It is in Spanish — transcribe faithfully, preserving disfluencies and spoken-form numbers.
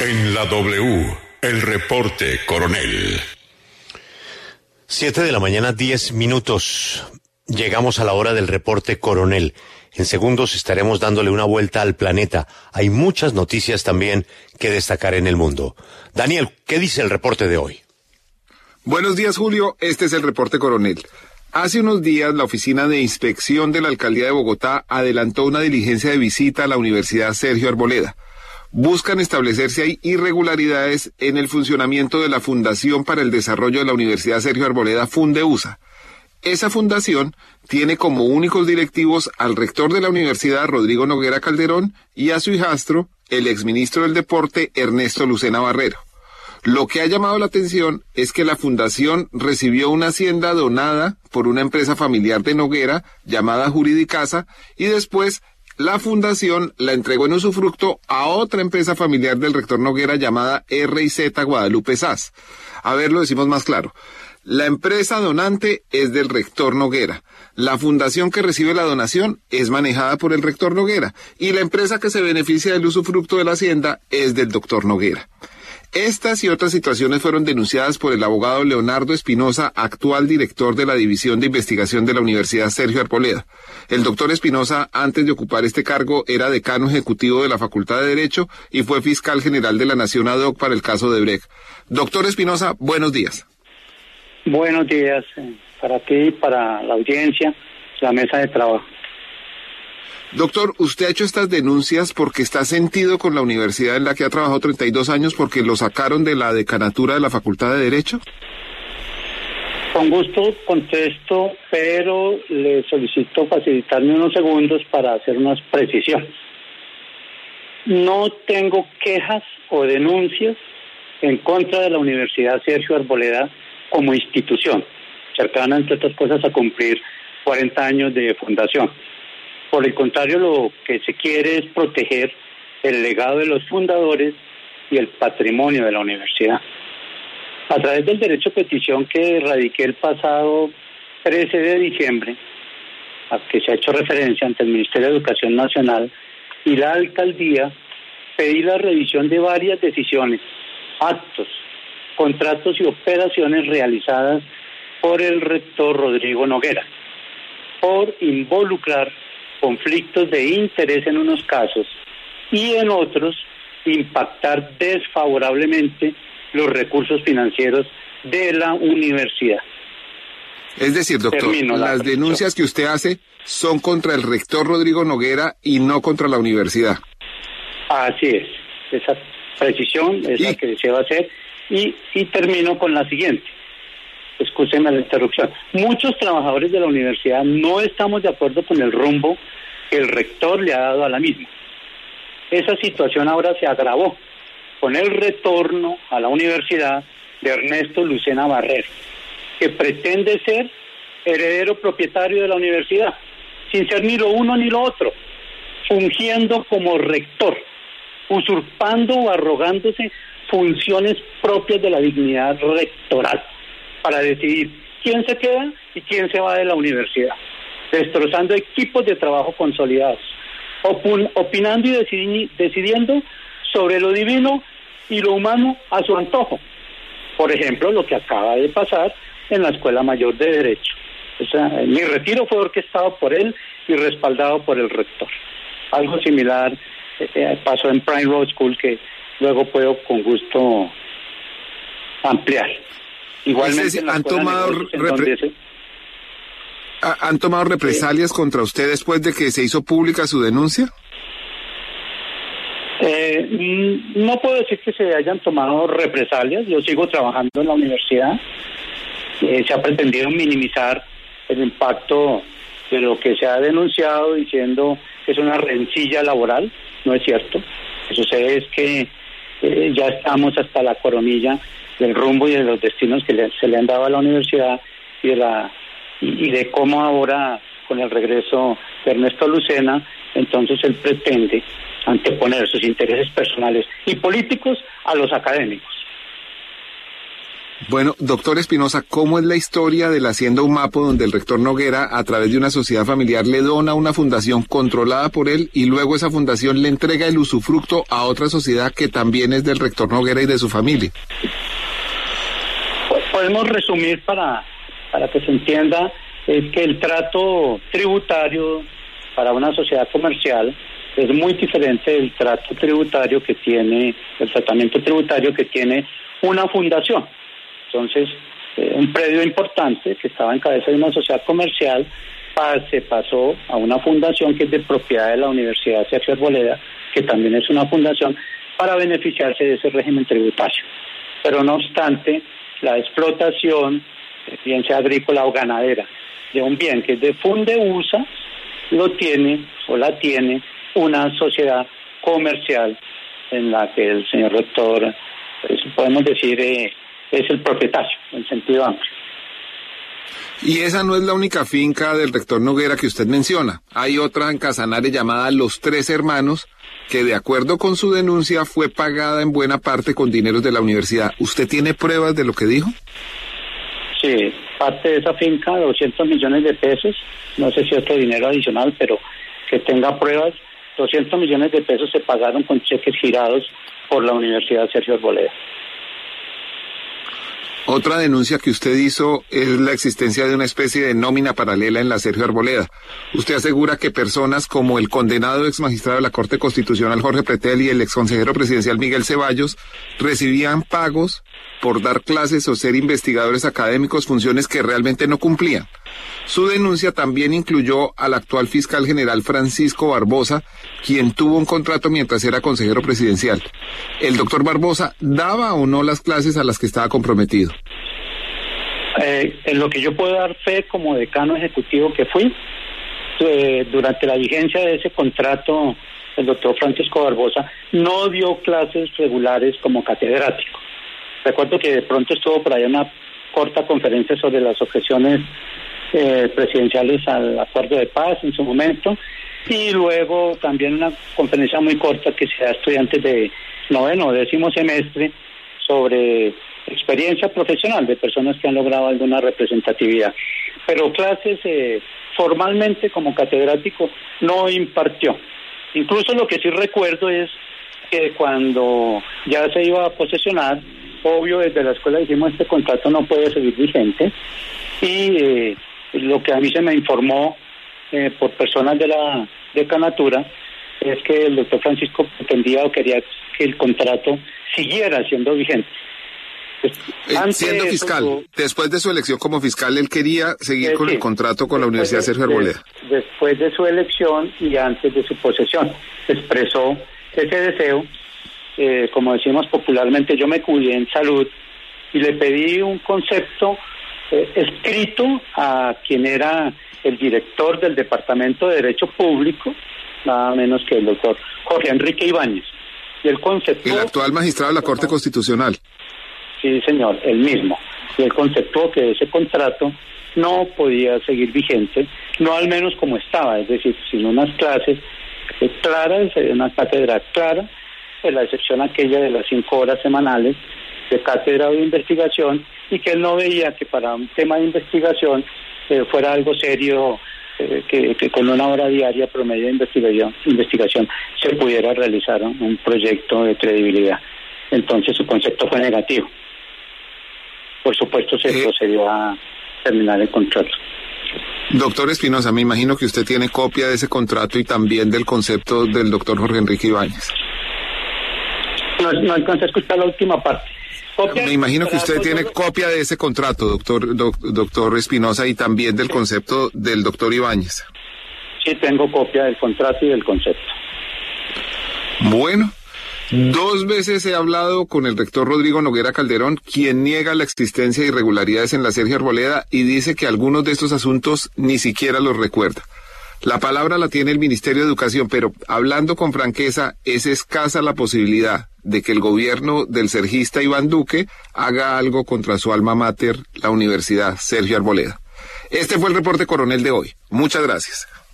En la W, el reporte coronel. Siete de la mañana, diez minutos. Llegamos a la hora del reporte coronel. En segundos estaremos dándole una vuelta al planeta. Hay muchas noticias también que destacar en el mundo. Daniel, ¿qué dice el reporte de hoy? Buenos días, Julio. Este es el reporte coronel. Hace unos días, la Oficina de Inspección de la Alcaldía de Bogotá adelantó una diligencia de visita a la Universidad Sergio Arboleda. Buscan establecer si hay irregularidades en el funcionamiento de la Fundación para el Desarrollo de la Universidad Sergio Arboleda, Fundeusa. Esa fundación tiene como únicos directivos al rector de la universidad, Rodrigo Noguera Calderón, y a su hijastro, el exministro del Deporte, Ernesto Lucena Barrero. Lo que ha llamado la atención es que la fundación recibió una hacienda donada por una empresa familiar de Noguera, llamada Juridicasa, y después la fundación la entregó en usufructo a otra empresa familiar del rector Noguera llamada R y Z Guadalupe S A S. A ver, lo decimos más claro. La empresa donante es del rector Noguera. La fundación que recibe la donación es manejada por el rector Noguera. Y la empresa que se beneficia del usufructo de la hacienda es del doctor Noguera. Estas y otras situaciones fueron denunciadas por el abogado Leonardo Espinosa, actual director de la División de Investigación de la Universidad Sergio Arboleda. El doctor Espinosa, antes de ocupar este cargo, era decano ejecutivo de la Facultad de Derecho y fue fiscal general de la Nación ad hoc para el caso de Brecht. Doctor Espinosa, buenos días. Buenos días para ti, para la audiencia, la mesa de trabajo. Doctor, usted ha hecho estas denuncias porque está sentido con la universidad en la que ha trabajado treinta y dos años porque lo sacaron de la decanatura de la Facultad de Derecho. Con gusto contesto, pero le solicito facilitarme unos segundos para hacer unas precisiones. No tengo quejas o denuncias en contra de la Universidad Sergio Arboleda como institución, cercana, entre otras cosas, a cumplir cuarenta años de fundación. Por el contrario, lo que se quiere es proteger el legado de los fundadores y el patrimonio de la universidad. A través del derecho a petición que radiqué el pasado trece de diciembre, a que se ha hecho referencia ante el Ministerio de Educación Nacional y la Alcaldía, pedí la revisión de varias decisiones, actos, contratos y operaciones realizadas por el rector Rodrigo Noguera, por involucrar conflictos de interés en unos casos y en otros impactar desfavorablemente los recursos financieros de la universidad. Es decir, doctor, Termino la las presión. denuncias que usted hace son contra el rector Rodrigo Noguera y no contra la universidad. Así es, esa precisión es ¿Y? la que se va a hacer y, y termino con la siguiente. Escúcheme la interrupción. Muchos trabajadores de la universidad no estamos de acuerdo con el rumbo que el rector le ha dado a la misma. Esa situación ahora se agravó con el retorno a la universidad de Ernesto Lucena Barrero, que pretende ser heredero propietario de la universidad, sin ser ni lo uno ni lo otro, fungiendo como rector, usurpando o arrogándose funciones propias de la dignidad rectoral, para decidir quién se queda y quién se va de la universidad, destrozando equipos de trabajo consolidados, opun- opinando y decidi- decidiendo sobre lo divino y lo humano a su antojo. Por ejemplo, lo que acaba de pasar en la Escuela Mayor de Derecho. O sea, mi retiro fue orquestado por él y respaldado por el rector. Algo similar eh, pasó en Prime Road School, que luego puedo con gusto ampliar. Igualmente, Es decir, en la han Escuela de tomado Negocios, en repre- donde se- ¿Ha- ¿Han tomado represalias sí. contra usted después de que se hizo pública su denuncia? Eh, no puedo decir que se hayan tomado represalias. Yo sigo trabajando en la universidad. Eh, se ha pretendido minimizar el impacto de lo que se ha denunciado diciendo que es una rencilla laboral. No es cierto. Lo que sucede es que eh, ya estamos hasta la coronilla del rumbo y de los destinos que le, se le han dado a la universidad y de, la, y, y de cómo ahora, con el regreso de Ernesto Lucena, entonces él pretende anteponer sus intereses personales y políticos a los académicos. Bueno, doctor Espinosa, ¿cómo es la historia de la Hacienda Umapo, donde el rector Noguera, a través de una sociedad familiar, le dona a una fundación controlada por él y luego esa fundación le entrega el usufructo a otra sociedad que también es del rector Noguera y de su familia? Podemos resumir para, para que se entienda, es que el trato tributario para una sociedad comercial es muy diferente del trato tributario que tiene, el tratamiento tributario que tiene una fundación. Entonces, eh, un predio importante que estaba en cabeza de una sociedad comercial pa, se pasó a una fundación que es de propiedad de la Universidad Sergio Arboleda, que también es una fundación, para beneficiarse de ese régimen tributario. Pero no obstante, la explotación, bien sea agrícola o ganadera, de un bien que es de Fundeusa, lo tiene o la tiene una sociedad comercial en la que el señor rector, pues, podemos decir, eh, es el propietario, en sentido amplio. Y esa no es la única finca del rector Noguera que usted menciona. Hay otra en Casanare llamada Los Tres Hermanos, que de acuerdo con su denuncia fue pagada en buena parte con dineros de la universidad. ¿Usted tiene pruebas de lo que dijo? Sí, parte de esa finca, doscientos millones de pesos, no sé si otro dinero adicional, pero que tenga pruebas, doscientos millones de pesos se pagaron con cheques girados por la Universidad Sergio Arboleda. Otra denuncia que usted hizo es la existencia de una especie de nómina paralela en la Sergio Arboleda. Usted asegura que personas como el condenado ex magistrado de la Corte Constitucional Jorge Pretel y el ex consejero presidencial Miguel Ceballos recibían pagos por dar clases o ser investigadores académicos, funciones que realmente no cumplían. Su denuncia también incluyó al actual fiscal general Francisco Barbosa, quien tuvo un contrato mientras era consejero presidencial. ¿El doctor Barbosa daba o no las clases a las que estaba comprometido? Eh, en lo que yo puedo dar fe como decano ejecutivo que fui, eh, durante la vigencia de ese contrato, el doctor Francisco Barbosa no dio clases regulares como catedrático. Recuerdo que de pronto estuvo por ahí una corta conferencia sobre las objeciones eh, presidenciales al acuerdo de paz en su momento, y luego también una conferencia muy corta que se da a estudiantes de noveno o décimo semestre sobre experiencia profesional de personas que han logrado alguna representatividad. Pero clases eh, formalmente como catedrático no impartió. Incluso lo que sí recuerdo es que cuando ya se iba a posesionar, obvio desde la escuela dijimos este contrato no puede seguir vigente, y eh, lo que a mí se me informó eh, por personas de la decanatura es que el doctor Francisco pretendía o quería que el contrato siguiera siendo vigente. Pues, eh, siendo fiscal, eso, después de su elección como fiscal, él quería seguir eh, con sí, el contrato con la Universidad de, Sergio Arboleda. De, después de su elección y antes de su posesión, expresó ese deseo. Eh, como decimos popularmente, yo me cuidé en salud y le pedí un concepto eh, escrito a quien era el director del Departamento de Derecho Público, nada menos que el doctor Jorge Enrique Ibáñez. Y el concepto... El actual magistrado de la Corte Constitucional. Sí, señor, el mismo. Y el concepto que ese contrato no podía seguir vigente, no al menos como estaba, es decir, sin unas clases eh, claras, una cátedra clara, pues la excepción aquella de las cinco horas semanales de cátedra de investigación, y que él no veía que para un tema de investigación eh, fuera algo serio, eh, que, que con una hora diaria promedio de investigación, investigación se pudiera realizar un, un proyecto de credibilidad. Entonces su concepto fue negativo. Por supuesto se eh, procedió a terminar el contrato. Doctor Espinosa, me imagino que usted tiene copia de ese contrato y también del concepto del doctor Jorge Enrique Ibáñez. No, no alcancé a escuchar la última parte. Me imagino que usted tiene copia de ese contrato, doctor doc, doctor Espinosa, y también del concepto del doctor Ibáñez. Sí, tengo copia del contrato y del concepto. Bueno, dos veces he hablado con el rector Rodrigo Noguera Calderón, quien niega la existencia de irregularidades en la Sergio Arboleda y dice que algunos de estos asuntos ni siquiera los recuerda. La palabra la tiene el Ministerio de Educación, pero hablando con franqueza, es escasa la posibilidad de que el gobierno del sergista Iván Duque haga algo contra su alma mater, la Universidad Sergio Arboleda. Este fue el reporte coronel de hoy. Muchas gracias.